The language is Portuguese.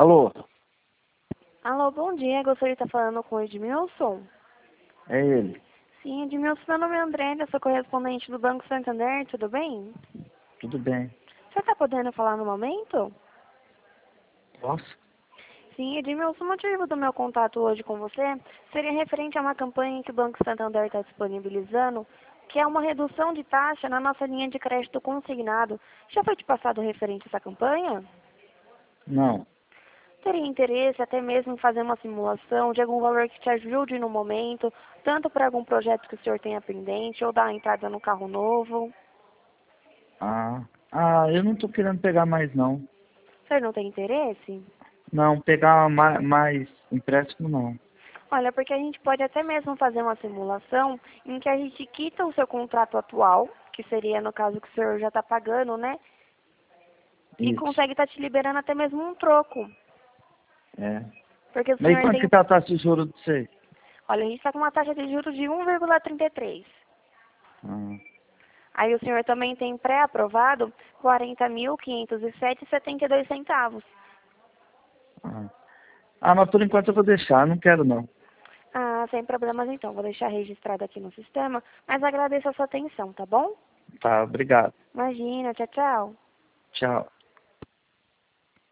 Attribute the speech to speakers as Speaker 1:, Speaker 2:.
Speaker 1: Alô?
Speaker 2: Alô, bom dia. Gostaria de estar falando com o Edmilson.
Speaker 1: É ele.
Speaker 2: Sim, Edmilson, meu nome é André, eu sou correspondente do Banco Santander, tudo bem?
Speaker 1: Tudo bem.
Speaker 2: Você está podendo falar no momento?
Speaker 1: Posso?
Speaker 2: Sim, Edmilson, o motivo do meu contato hoje com você seria referente a uma campanha que o Banco Santander está disponibilizando, que é uma redução de taxa na nossa linha de crédito consignado. Já foi te passado referente a essa campanha?
Speaker 1: Não.
Speaker 2: Teria interesse até mesmo em fazer uma simulação de algum valor que te ajude no momento, tanto para algum projeto que o senhor tenha pendente ou dar entrada no carro novo?
Speaker 1: Eu não tô querendo pegar mais não.
Speaker 2: O senhor não tem interesse?
Speaker 1: Não, pegar mais empréstimo não.
Speaker 2: Olha, porque a gente pode até mesmo fazer uma simulação em que a gente quita o seu contrato atual, que seria no caso que o senhor já está pagando, né? E
Speaker 1: Isso.
Speaker 2: consegue estar te liberando até mesmo um troco.
Speaker 1: É.
Speaker 2: Porque o
Speaker 1: Mas e
Speaker 2: senhor
Speaker 1: quanto que
Speaker 2: tem...
Speaker 1: tá a taxa de juros de você?
Speaker 2: Olha, a gente está com uma taxa de juros de 1,33.
Speaker 1: Ah,
Speaker 2: Aí o senhor também tem pré-aprovado 40.507,72 centavos.
Speaker 1: ah. Mas por enquanto eu vou deixar, não quero não.
Speaker 2: Ah, sem problemas então. Vou deixar registrado aqui no sistema, mas agradeço a sua atenção, tá bom?
Speaker 1: Tá, obrigado.
Speaker 2: Imagina, tchau, tchau.
Speaker 1: Tchau.